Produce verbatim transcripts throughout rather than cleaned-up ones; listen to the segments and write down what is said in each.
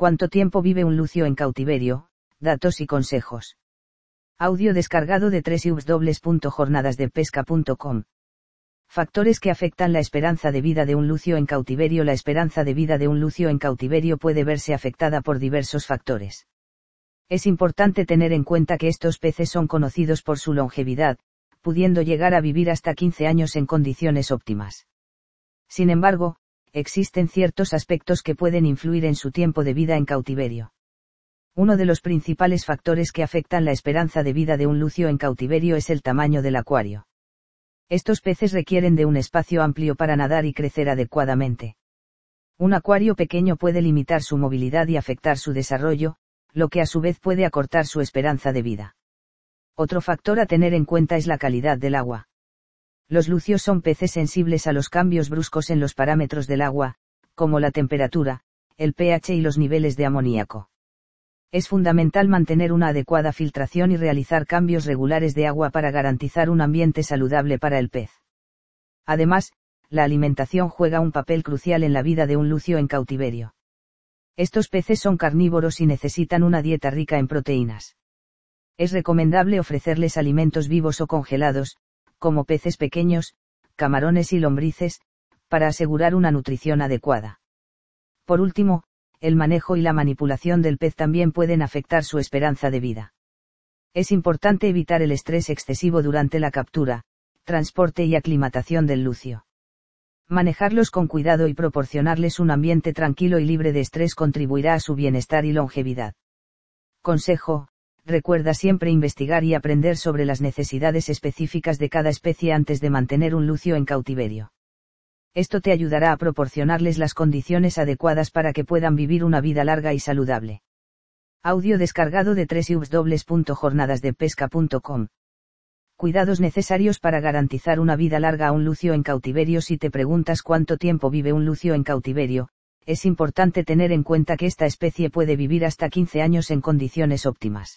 ¿Cuánto tiempo vive un lucio en cautiverio? Datos y consejos. Audio descargado de doble u doble u doble u punto jornadas de pesca punto com. Factores que afectan la esperanza de vida de un lucio en cautiverio. La esperanza de vida de un lucio en cautiverio puede verse afectada por diversos factores. Es importante tener en cuenta que estos peces son conocidos por su longevidad, pudiendo llegar a vivir hasta quince años en condiciones óptimas. Sin embargo, existen ciertos aspectos que pueden influir en su tiempo de vida en cautiverio. Uno de los principales factores que afectan la esperanza de vida de un lucio en cautiverio es el tamaño del acuario. Estos peces requieren de un espacio amplio para nadar y crecer adecuadamente. Un acuario pequeño puede limitar su movilidad y afectar su desarrollo, lo que a su vez puede acortar su esperanza de vida. Otro factor a tener en cuenta es la calidad del agua. Los lucios son peces sensibles a los cambios bruscos en los parámetros del agua, como la temperatura, el pH y los niveles de amoníaco. Es fundamental mantener una adecuada filtración y realizar cambios regulares de agua para garantizar un ambiente saludable para el pez. Además, la alimentación juega un papel crucial en la vida de un lucio en cautiverio. Estos peces son carnívoros y necesitan una dieta rica en proteínas. Es recomendable ofrecerles alimentos vivos o congelados, como peces pequeños, camarones y lombrices, para asegurar una nutrición adecuada. Por último, el manejo y la manipulación del pez también pueden afectar su esperanza de vida. Es importante evitar el estrés excesivo durante la captura, transporte y aclimatación del lucio. Manejarlos con cuidado y proporcionarles un ambiente tranquilo y libre de estrés contribuirá a su bienestar y longevidad. Consejo: recuerda siempre investigar y aprender sobre las necesidades específicas de cada especie antes de mantener un lucio en cautiverio. Esto te ayudará a proporcionarles las condiciones adecuadas para que puedan vivir una vida larga y saludable. Audio descargado de doble u doble u doble u punto jornadas de pesca punto com. Cuidados necesarios para garantizar una vida larga a un lucio en cautiverio. Si te preguntas cuánto tiempo vive un lucio en cautiverio, es importante tener en cuenta que esta especie puede vivir hasta quince años en condiciones óptimas.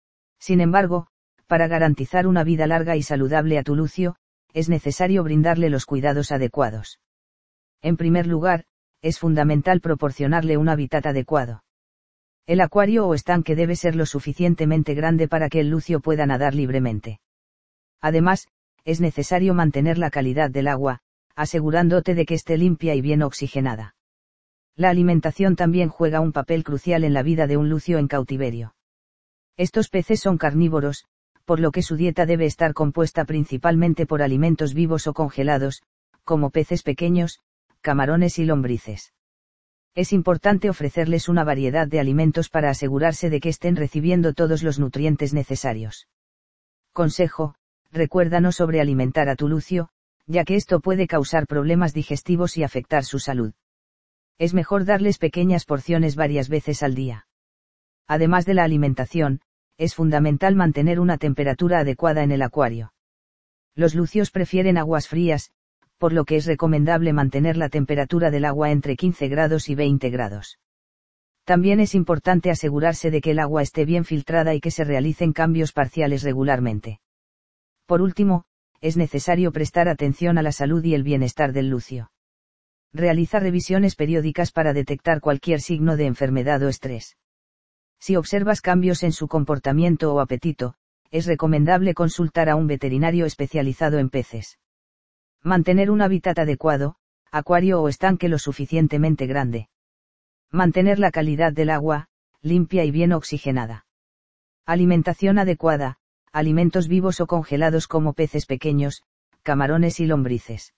Sin embargo, para garantizar una vida larga y saludable a tu lucio, es necesario brindarle los cuidados adecuados. En primer lugar, es fundamental proporcionarle un hábitat adecuado. El acuario o estanque debe ser lo suficientemente grande para que el lucio pueda nadar libremente. Además, es necesario mantener la calidad del agua, asegurándote de que esté limpia y bien oxigenada. La alimentación también juega un papel crucial en la vida de un lucio en cautiverio. Estos peces son carnívoros, por lo que su dieta debe estar compuesta principalmente por alimentos vivos o congelados, como peces pequeños, camarones y lombrices. Es importante ofrecerles una variedad de alimentos para asegurarse de que estén recibiendo todos los nutrientes necesarios. Consejo: recuerda no sobrealimentar a tu lucio, ya que esto puede causar problemas digestivos y afectar su salud. Es mejor darles pequeñas porciones varias veces al día. Además de la alimentación, es fundamental mantener una temperatura adecuada en el acuario. Los lucios prefieren aguas frías, por lo que es recomendable mantener la temperatura del agua entre quince grados y veinte grados. También es importante asegurarse de que el agua esté bien filtrada y que se realicen cambios parciales regularmente. Por último, es necesario prestar atención a la salud y el bienestar del lucio. Realiza revisiones periódicas para detectar cualquier signo de enfermedad o estrés. Si observas cambios en su comportamiento o apetito, es recomendable consultar a un veterinario especializado en peces. Mantener un hábitat adecuado, acuario o estanque lo suficientemente grande. Mantener la calidad del agua, limpia y bien oxigenada. Alimentación adecuada, alimentos vivos o congelados como peces pequeños, camarones y lombrices.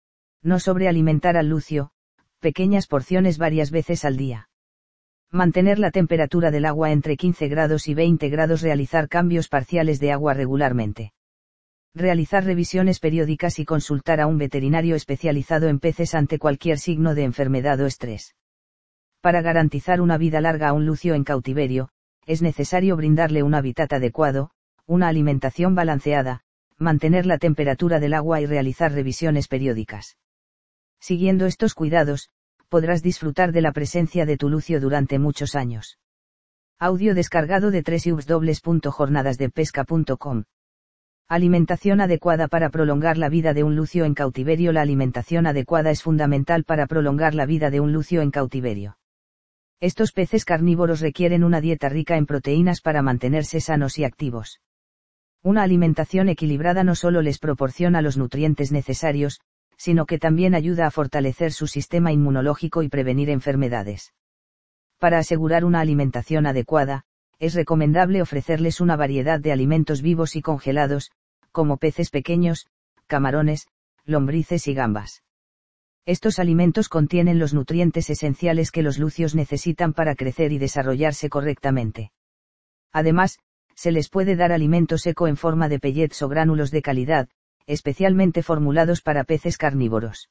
No sobrealimentar al lucio, pequeñas porciones varias veces al día. Mantener la temperatura del agua entre quince grados y veinte grados. Realizar cambios parciales de agua regularmente. Realizar revisiones periódicas y consultar a un veterinario especializado en peces ante cualquier signo de enfermedad o estrés. Para garantizar una vida larga a un lucio en cautiverio, es necesario brindarle un hábitat adecuado, una alimentación balanceada, mantener la temperatura del agua y realizar revisiones periódicas. Siguiendo estos cuidados, podrás disfrutar de la presencia de tu lucio durante muchos años. Audio descargado de doble u doble u doble u punto jornadas de pesca punto com. Alimentación adecuada para prolongar la vida de un lucio en cautiverio. La alimentación adecuada es fundamental para prolongar la vida de un lucio en cautiverio. Estos peces carnívoros requieren una dieta rica en proteínas para mantenerse sanos y activos. Una alimentación equilibrada no solo les proporciona los nutrientes necesarios, sino que también ayuda a fortalecer su sistema inmunológico y prevenir enfermedades. Para asegurar una alimentación adecuada, es recomendable ofrecerles una variedad de alimentos vivos y congelados, como peces pequeños, camarones, lombrices y gambas. Estos alimentos contienen los nutrientes esenciales que los lucios necesitan para crecer y desarrollarse correctamente. Además, se les puede dar alimento seco en forma de pellets o gránulos de calidad, especialmente formulados para peces carnívoros.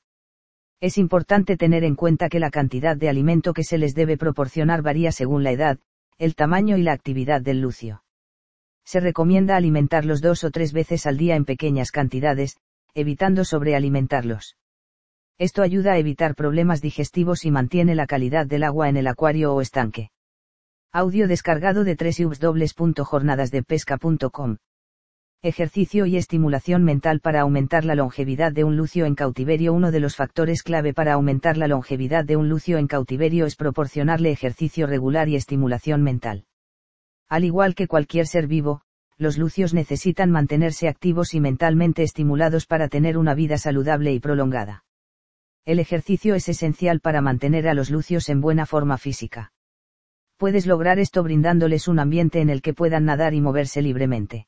Es importante tener en cuenta que la cantidad de alimento que se les debe proporcionar varía según la edad, el tamaño y la actividad del lucio. Se recomienda alimentarlos dos o tres veces al día en pequeñas cantidades, evitando sobrealimentarlos. Esto ayuda a evitar problemas digestivos y mantiene la calidad del agua en el acuario o estanque. Audio descargado de doble u doble u doble u punto jornadas de pesca punto com. Ejercicio y estimulación mental para aumentar la longevidad de un lucio en cautiverio. Uno de los factores clave para aumentar la longevidad de un lucio en cautiverio es proporcionarle ejercicio regular y estimulación mental. Al igual que cualquier ser vivo, los lucios necesitan mantenerse activos y mentalmente estimulados para tener una vida saludable y prolongada. El ejercicio es esencial para mantener a los lucios en buena forma física. Puedes lograr esto brindándoles un ambiente en el que puedan nadar y moverse libremente.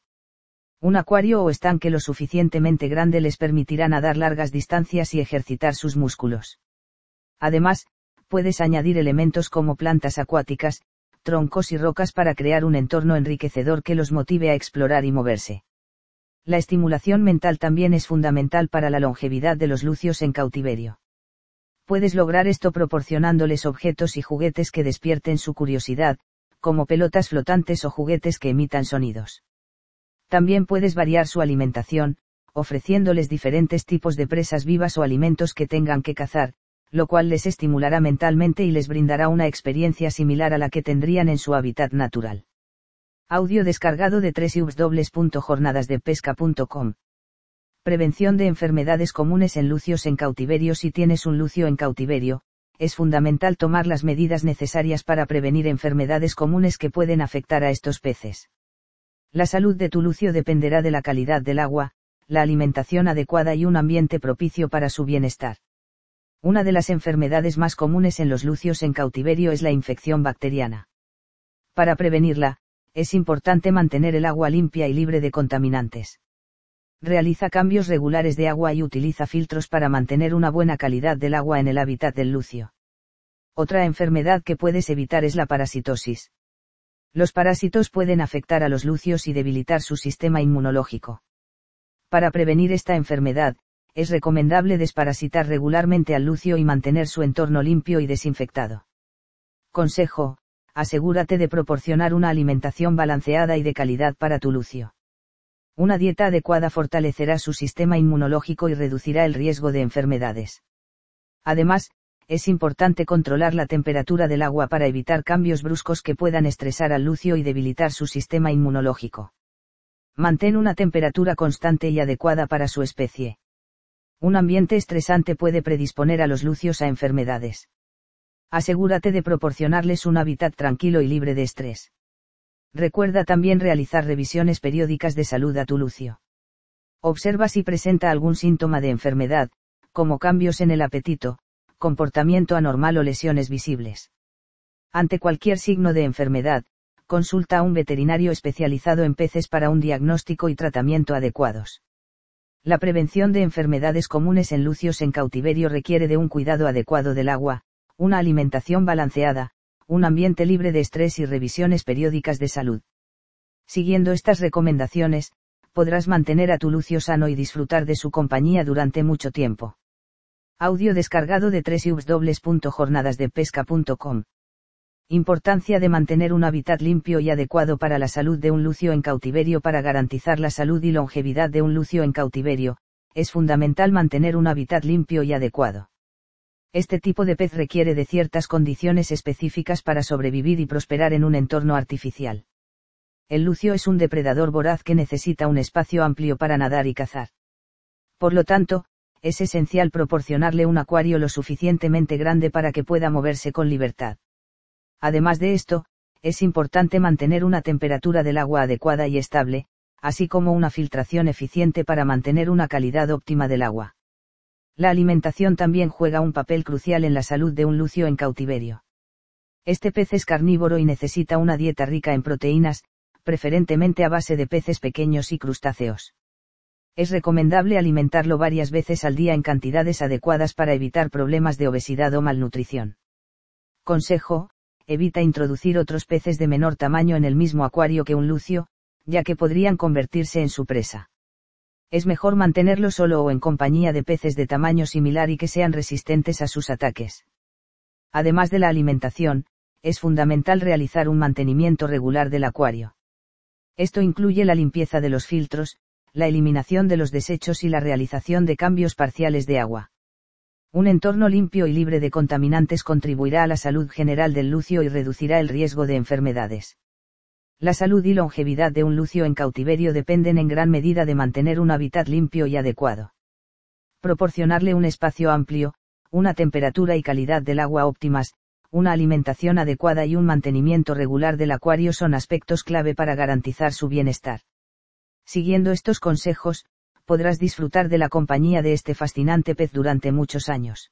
Un acuario o estanque lo suficientemente grande les permitirá nadar largas distancias y ejercitar sus músculos. Además, puedes añadir elementos como plantas acuáticas, troncos y rocas para crear un entorno enriquecedor que los motive a explorar y moverse. La estimulación mental también es fundamental para la longevidad de los lucios en cautiverio. Puedes lograr esto proporcionándoles objetos y juguetes que despierten su curiosidad, como pelotas flotantes o juguetes que emitan sonidos. También puedes variar su alimentación, ofreciéndoles diferentes tipos de presas vivas o alimentos que tengan que cazar, lo cual les estimulará mentalmente y les brindará una experiencia similar a la que tendrían en su hábitat natural. Audio descargado de doble u doble u doble u punto jornadas de pesca punto com. Prevención de enfermedades comunes en lucios en cautiverio. Si tienes un lucio en cautiverio, es fundamental tomar las medidas necesarias para prevenir enfermedades comunes que pueden afectar a estos peces. La salud de tu lucio dependerá de la calidad del agua, la alimentación adecuada y un ambiente propicio para su bienestar. Una de las enfermedades más comunes en los lucios en cautiverio es la infección bacteriana. Para prevenirla, es importante mantener el agua limpia y libre de contaminantes. Realiza cambios regulares de agua y utiliza filtros para mantener una buena calidad del agua en el hábitat del lucio. Otra enfermedad que puedes evitar es la parasitosis. Los parásitos pueden afectar a los lucios y debilitar su sistema inmunológico. Para prevenir esta enfermedad, es recomendable desparasitar regularmente al lucio y mantener su entorno limpio y desinfectado. Consejo: asegúrate de proporcionar una alimentación balanceada y de calidad para tu lucio. Una dieta adecuada fortalecerá su sistema inmunológico y reducirá el riesgo de enfermedades. Además, es importante controlar la temperatura del agua para evitar cambios bruscos que puedan estresar al lucio y debilitar su sistema inmunológico. Mantén una temperatura constante y adecuada para su especie. Un ambiente estresante puede predisponer a los lucios a enfermedades. Asegúrate de proporcionarles un hábitat tranquilo y libre de estrés. Recuerda también realizar revisiones periódicas de salud a tu lucio. Observa si presenta algún síntoma de enfermedad, como cambios en el apetito, comportamiento anormal o lesiones visibles. Ante cualquier signo de enfermedad, consulta a un veterinario especializado en peces para un diagnóstico y tratamiento adecuados. La prevención de enfermedades comunes en lucios en cautiverio requiere de un cuidado adecuado del agua, una alimentación balanceada, un ambiente libre de estrés y revisiones periódicas de salud. Siguiendo estas recomendaciones, podrás mantener a tu lucio sano y disfrutar de su compañía durante mucho tiempo. Audio descargado de doble u doble u doble u punto jornadas de pesca punto com. Importancia de mantener un hábitat limpio y adecuado para la salud de un lucio en cautiverio. Para garantizar la salud y longevidad de un lucio en cautiverio, es fundamental mantener un hábitat limpio y adecuado. Este tipo de pez requiere de ciertas condiciones específicas para sobrevivir y prosperar en un entorno artificial. El lucio es un depredador voraz que necesita un espacio amplio para nadar y cazar. Por lo tanto, es esencial proporcionarle un acuario lo suficientemente grande para que pueda moverse con libertad. Además de esto, es importante mantener una temperatura del agua adecuada y estable, así como una filtración eficiente para mantener una calidad óptima del agua. La alimentación también juega un papel crucial en la salud de un lucio en cautiverio. Este pez es carnívoro y necesita una dieta rica en proteínas, preferentemente a base de peces pequeños y crustáceos. Es recomendable alimentarlo varias veces al día en cantidades adecuadas para evitar problemas de obesidad o malnutrición. Consejo: evita introducir otros peces de menor tamaño en el mismo acuario que un lucio, ya que podrían convertirse en su presa. Es mejor mantenerlo solo o en compañía de peces de tamaño similar y que sean resistentes a sus ataques. Además de la alimentación, es fundamental realizar un mantenimiento regular del acuario. Esto incluye la limpieza de los filtros, la eliminación de los desechos y la realización de cambios parciales de agua. Un entorno limpio y libre de contaminantes contribuirá a la salud general del lucio y reducirá el riesgo de enfermedades. La salud y longevidad de un lucio en cautiverio dependen en gran medida de mantener un hábitat limpio y adecuado. Proporcionarle un espacio amplio, una temperatura y calidad del agua óptimas, una alimentación adecuada y un mantenimiento regular del acuario son aspectos clave para garantizar su bienestar. Siguiendo estos consejos, podrás disfrutar de la compañía de este fascinante pez durante muchos años.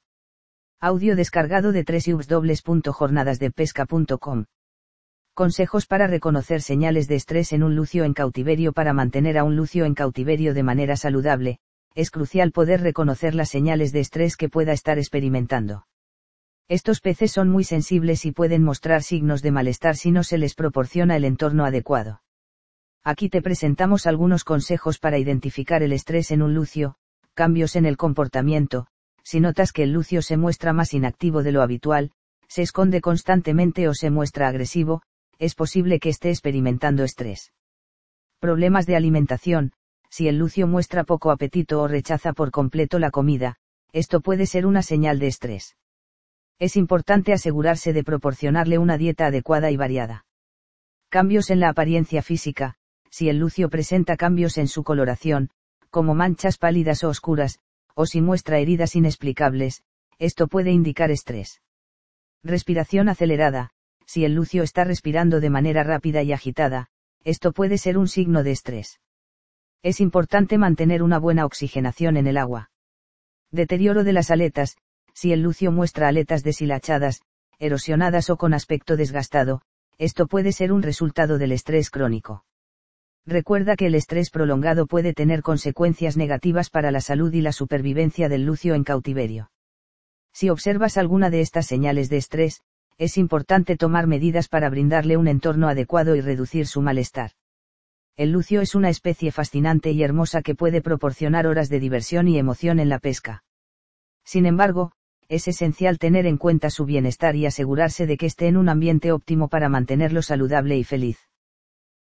Audio descargado de doble u doble u doble u punto jornadas de pesca punto com. Consejos para reconocer señales de estrés en un lucio en cautiverio. Para mantener a un lucio en cautiverio de manera saludable, es crucial poder reconocer las señales de estrés que pueda estar experimentando. Estos peces son muy sensibles y pueden mostrar signos de malestar si no se les proporciona el entorno adecuado. Aquí te presentamos algunos consejos para identificar el estrés en un lucio. Cambios en el comportamiento. Si notas que el lucio se muestra más inactivo de lo habitual, se esconde constantemente o se muestra agresivo, es posible que esté experimentando estrés. Problemas de alimentación. Si el lucio muestra poco apetito o rechaza por completo la comida, esto puede ser una señal de estrés. Es importante asegurarse de proporcionarle una dieta adecuada y variada. Cambios en la apariencia física. Si el lucio presenta cambios en su coloración, como manchas pálidas o oscuras, o si muestra heridas inexplicables, esto puede indicar estrés. Respiración acelerada. Si el lucio está respirando de manera rápida y agitada, esto puede ser un signo de estrés. Es importante mantener una buena oxigenación en el agua. Deterioro de las aletas. Si el lucio muestra aletas deshilachadas, erosionadas o con aspecto desgastado, esto puede ser un resultado del estrés crónico. Recuerda que el estrés prolongado puede tener consecuencias negativas para la salud y la supervivencia del lucio en cautiverio. Si observas alguna de estas señales de estrés, es importante tomar medidas para brindarle un entorno adecuado y reducir su malestar. El lucio es una especie fascinante y hermosa que puede proporcionar horas de diversión y emoción en la pesca. Sin embargo, es esencial tener en cuenta su bienestar y asegurarse de que esté en un ambiente óptimo para mantenerlo saludable y feliz.